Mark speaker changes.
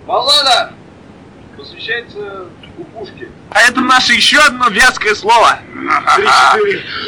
Speaker 1: Баллада посвящается кукушке.
Speaker 2: А это наше еще одно вязкое слово.
Speaker 1: 3-4.